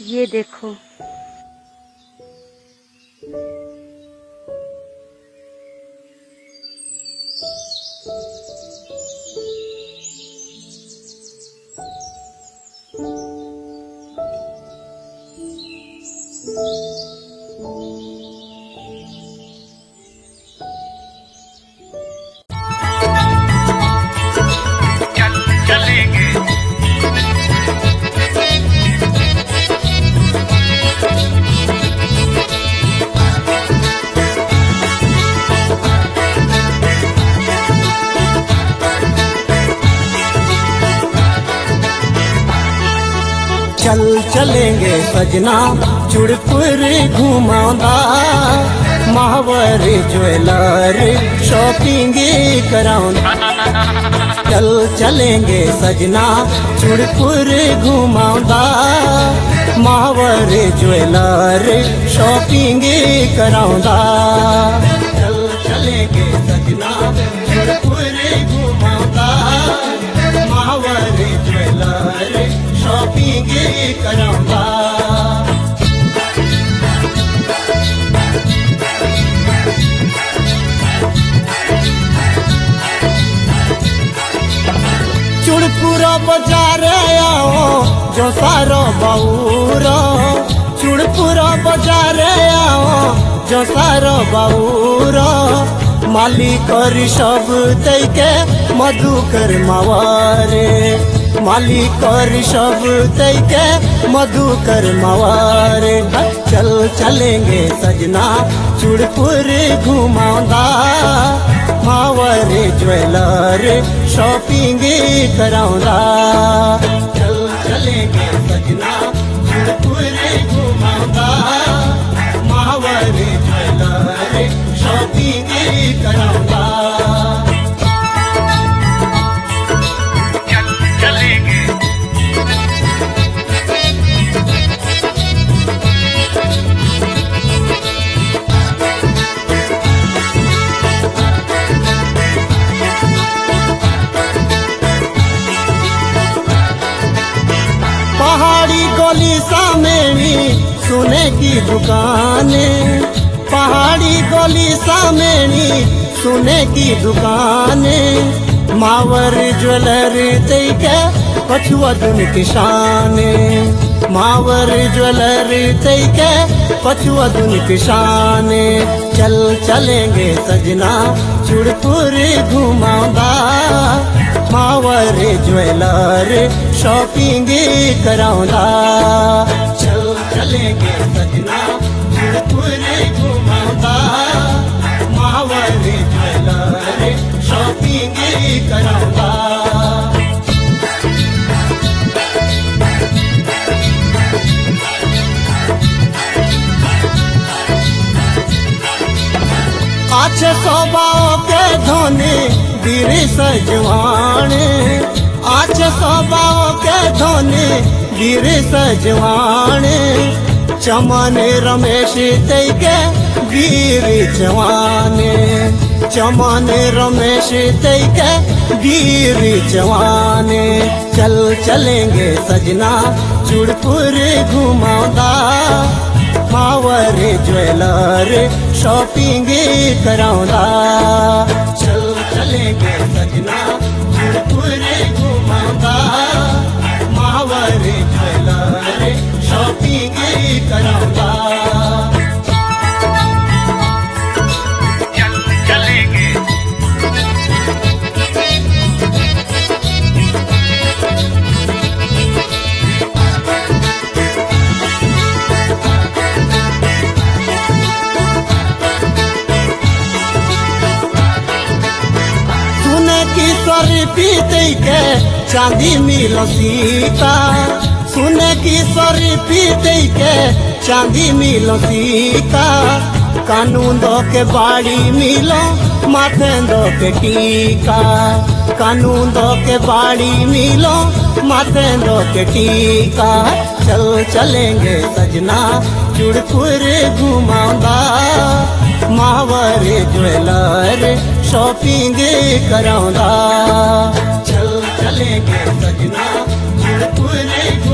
ये देखो। चल चलेंगे सजना चुड़पुर घुमाऊंदा, महावर ज्वेलर शॉपिंग कराऊंदा। चल चलेंगे सजना चुड़पुर घुमाऊंदा, महावर ज्वेलर शॉपिंग कराऊंदा। चल चलेंगे सजना चुड़पुर घुमाऊंदा, महावर ज्वेलर शॉपिंग कराऊंगा। चुड़पुरा बाजार आओ जो सारो बाऊरो, चुड़पुरा बाजार आओ जो सारो बाऊरो। मालिक सब तैके मधुकर मावारे, मालिक सब तैके मधुकर मावारे। चल चलेंगे सजना चुड़पुर घुमाऊंदा, मावर ज्वेलर शॉपिंग कराऊंदा। चल चलेंगे सजना चुड़पुर घुमाऊंदा, मावर ज्वेलर शॉपिंग कराऊंगा। पहाड़ी गली सामेनी सोने की दुकाने, पहाड़ी गली सामेनी सोने की दुकाने। मावर ज्वेलर तैके पछुआ दुन किसाने, मावर ज्वेलर तैके पछुआ दुन किसाने। चल चलेंगे सजना चुड़पुर घुमाऊंदा, मावर ज्वेलर शॉपिंग कराऊंदा। चल चलेंगे सजना चुड़पुर घुमाऊंदा, मावर ज्वेलर शॉपिंग कराऊंगा। अच्छे स्वभाव के धोनी वीर सजवाने, अच्छे स्वभाव के धोनी वीर सजवाने। चमन रमेश तैके वीर जवाने, चमन रमेश तैके वीर जवाने। चल चलेंगे सजना चुड़पुर घुमाऊंदा, मावर ज्वेलर शॉपिंग कराऊंदा। चल चलेंगे सजना चुड़पुर घुमाऊंदा, मावर ज्वेलर शॉपिंग कराऊंगा। की तैके चांदी मिलो सीता, सुने की शरीफी तैके चांदी मिलो सीता। कानून दो के बाड़ी मिलो माथे दो के टीका, कानून दो के बाड़ी मिलो माथे दो के टीका। चल चलेंगे सजना चुड़पुर घुमाऊंदा, मावर ज्वेलर शॉपिंग कराऊंदा। चल चलेंगे सजना चुड़पुर